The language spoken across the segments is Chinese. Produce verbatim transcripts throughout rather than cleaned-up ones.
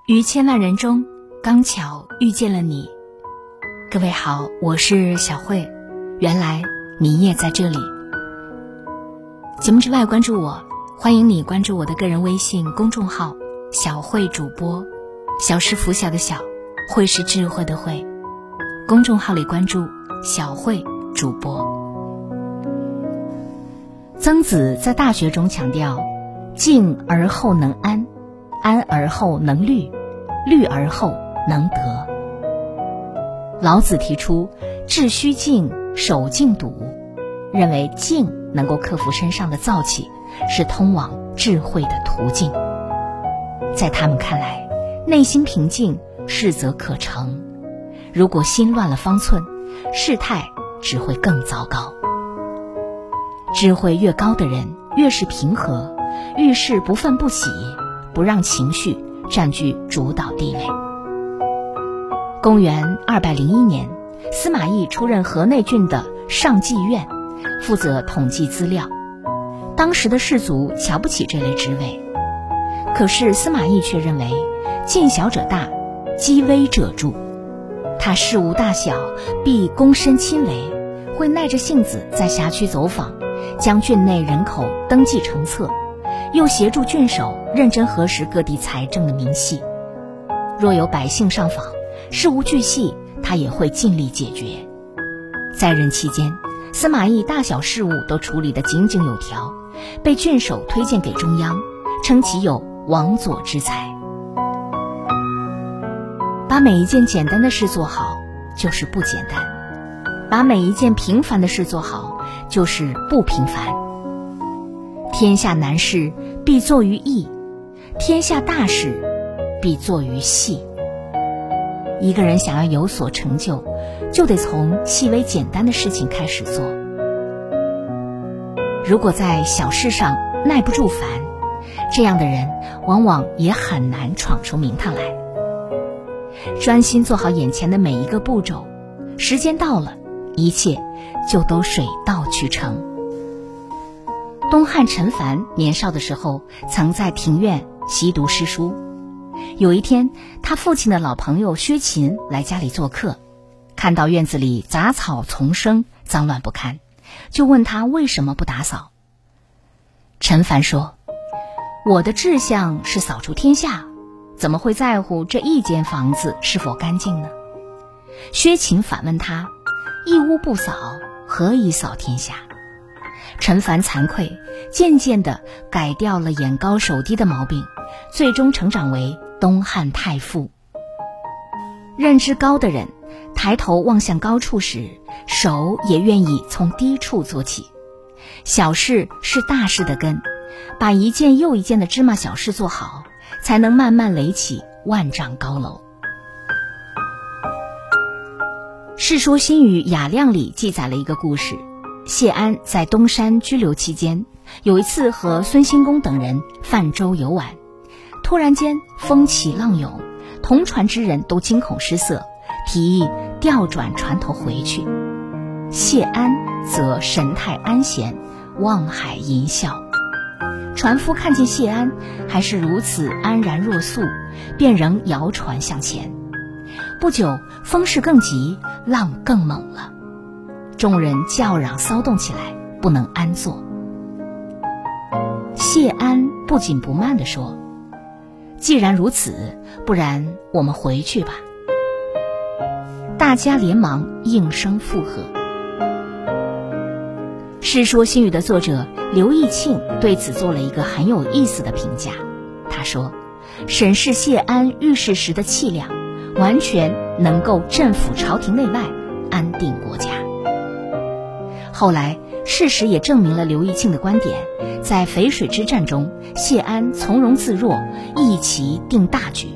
于千万人中，刚巧遇见了你。各位好，我是小慧，原来你也在这里。节目之外关注我，欢迎你关注我的个人微信公众号小慧主播，小是拂晓的小，慧是智慧的慧。公众号里关注小慧主播。曾子在大学中强调，静而后能安，安而后能虑，虑而后能得。老子提出致虚静，守静笃，认为静能够克服身上的燥气，是通往智慧的途径。在他们看来，内心平静，事则可成。如果心乱了方寸，事态只会更糟糕。智慧越高的人，越是平和，遇事不愤不喜，不让情绪占据主导地位。公元二百零一年，司马懿出任河内郡的上计院，负责统计资料。当时的士族瞧不起这类职位，可是司马懿却认为近小者大，积微者著。他事无大小必躬身亲为，会耐着性子在辖区走访，将郡内人口登记成册，又协助郡守认真核实各地财政的明细。若有百姓上访，事无巨细他也会尽力解决。在任期间，司马懿大小事务都处理得井井有条，被郡守推荐给中央，称其有王佐之才。把每一件简单的事做好，就是不简单；把每一件平凡的事做好，就是不平凡。天下难事必作于易，天下大事必作于细。一个人想要有所成就，就得从细微简单的事情开始做。如果在小事上耐不住烦，这样的人往往也很难闯出名堂来。专心做好眼前的每一个步骤，时间到了，一切就都水到渠成。东汉陈蕃年少的时候，曾在庭院习读诗书。有一天，他父亲的老朋友薛勤来家里做客，看到院子里杂草丛生，脏乱不堪，就问他为什么不打扫。陈蕃说，我的志向是扫除天下，怎么会在乎这一间房子是否干净呢？薛勤反问他，一屋不扫，何以扫天下？陈蕃惭愧，渐渐地改掉了眼高手低的毛病，最终成长为东汉太傅。认知高的人，抬头望向高处时，手也愿意从低处做起。小事是大事的根，把一件又一件的芝麻小事做好，才能慢慢垒起万丈高楼。《世说新语·雅量》里记载了一个故事，谢安在东山居留期间，有一次和孙兴公等人泛舟游玩，突然间风起浪涌，同船之人都惊恐失色，提议调转船头回去。谢安则神态安闲，望海吟笑。船夫看见谢安还是如此安然若素，便仍摇船向前。不久，风势更急，浪更猛了，众人叫嚷骚动起来，不能安坐。谢安不紧不慢地说，既然如此，不然我们回去吧。大家连忙应声附和。《世说新语》的作者刘义庆对此做了一个很有意思的评价。他说，审视谢安遇事时的气量，完全能够镇抚朝廷内外，安定国家。后来事实也证明了刘义庆的观点，在淝水之战中，谢安从容自若，一旗定大局。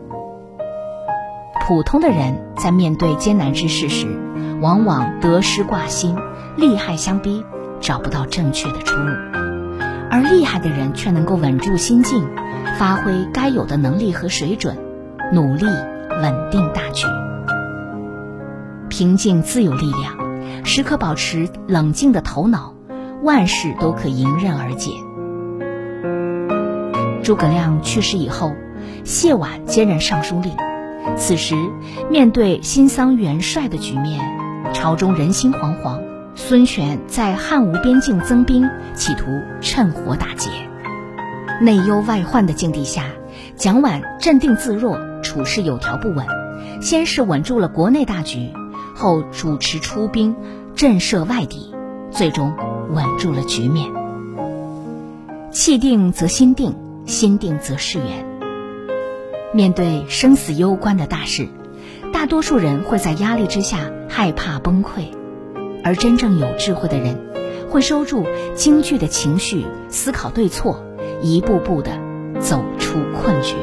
普通的人在面对艰难之事时，往往得失挂心，利害相逼，找不到正确的出路，而厉害的人却能够稳住心境，发挥该有的能力和水准，努力稳定大局。平静自有力量，时刻保持冷静的头脑，万事都可迎刃而解。诸葛亮去世以后， 谢婉接任尚书令。此时面对新桑元帅的局面，朝中人心惶惶，孙权在汉吴边境增兵，企图趁火打劫。内忧外患的境地下，蒋琬镇定自若，处事有条不紊，先是稳住了国内大局，后主持出兵震慑外敌，最终稳住了局面。气定则心定，心定则事圆。面对生死攸关的大事，大多数人会在压力之下害怕崩溃，而真正有智慧的人会收住惊惧的情绪，思考对错，一步步地走出困局。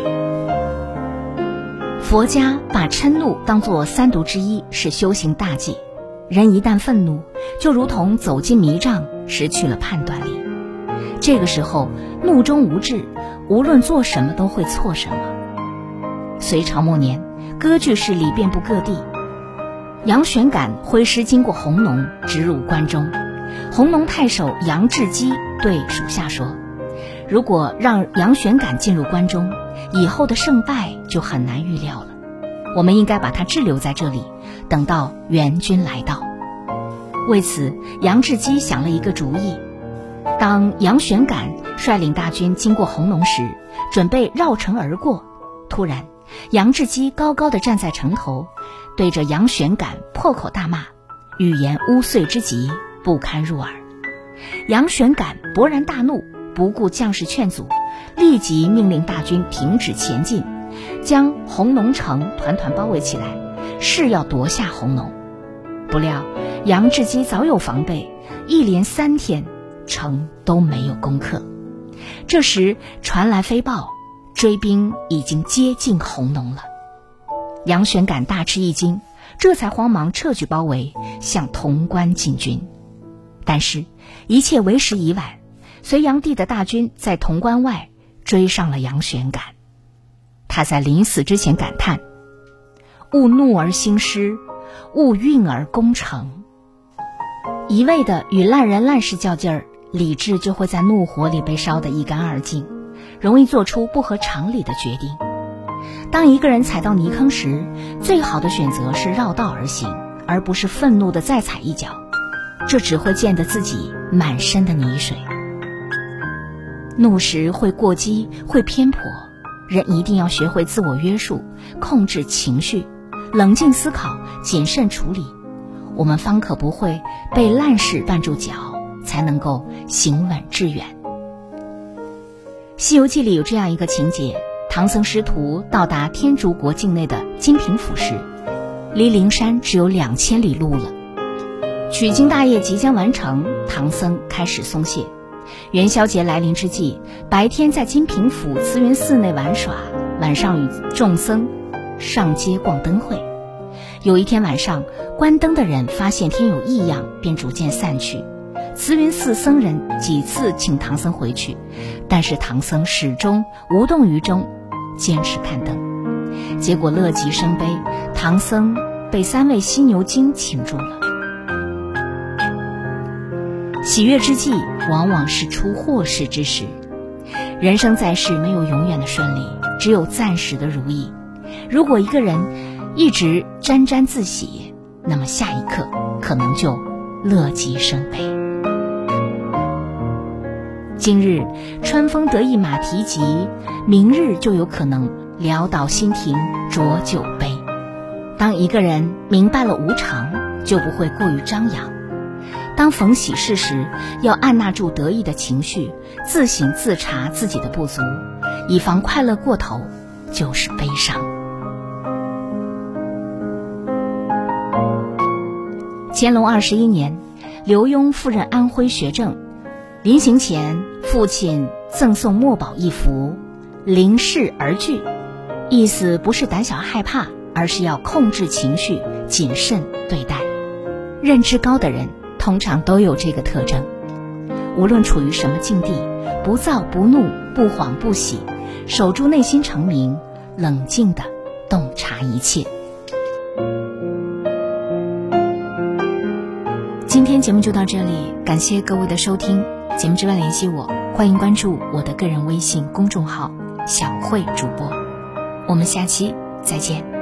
佛家把嗔怒当作三毒之一，是修行大忌。人一旦愤怒，就如同走进迷障，失去了判断力。这个时候怒中无智，无论做什么都会错什么。隋朝末年，割据势力遍布各地，杨玄感挥师经过弘农，直入关中。弘农太守杨志基对属下说，如果让杨玄感进入关中，以后的胜败就很难预料了，我们应该把他滞留在这里，等到援军来到。为此，杨志基想了一个主意。当杨玄感率领大军经过弘农时，准备绕城而过，突然杨志基高高地站在城头，对着杨玄感破口大骂，语言污秽之极，不堪入耳。杨玄感勃然大怒，不顾将士劝阻，立即命令大军停止前进，将弘农城团团包围起来，誓要夺下弘农。不料杨志基早有防备，一连三天城都没有攻克。这时传来飞报，追兵已经接近弘农了。杨玄感大吃一惊，这才慌忙撤去包围，向潼关进军。但是一切为时已晚，隋炀帝的大军在潼关外追上了杨玄感。他在临死之前感叹，勿怒而兴师，勿运而攻城。一味的与烂人烂事较劲儿，理智就会在怒火里被烧得一干二净，容易做出不合常理的决定。当一个人踩到泥坑时，最好的选择是绕道而行，而不是愤怒地再踩一脚，这只会溅得自己满身的泥水。怒时会过激，会偏颇，人一定要学会自我约束，控制情绪，冷静思考，谨慎处理，我们方可不会被烂事绊住脚，才能够行稳致远。西游记里有这样一个情节，唐僧师徒到达天竺国境内的金平府时，离灵山只有两千里路了。取经大业即将完成，唐僧开始松懈。元宵节来临之际，白天在金平府慈云寺内玩耍，晚上与众僧上街逛灯会。有一天晚上，关灯的人发现天有异样，便逐渐散去。慈云寺僧人几次请唐僧回去，但是唐僧始终无动于衷，坚持看灯。结果乐极生悲，唐僧被三位犀牛精擒住了。喜悦之际，往往是出祸事之时。人生在世，没有永远的顺利，只有暂时的如意。如果一个人一直沾沾自喜，那么下一刻可能就乐极生悲。今日春风得意马蹄疾，明日就有可能潦倒新停浊酒杯。当一个人明白了无常，就不会过于张扬。当逢喜事时，要按捺住得意的情绪，自省自察自己的不足，以防快乐过头就是悲伤。乾隆二十一年，刘墉赴任安徽学政，临行前，父亲赠送墨宝一幅，临事而惧，意思不是胆小害怕，而是要控制情绪，谨慎对待。认知高的人通常都有这个特征，无论处于什么境地，不躁不怒，不慌不喜，守住内心澄明，冷静地洞察一切。今天节目就到这里，感谢各位的收听。节目之外联系我，欢迎关注我的个人微信公众号小慧主播。 我们下期再见。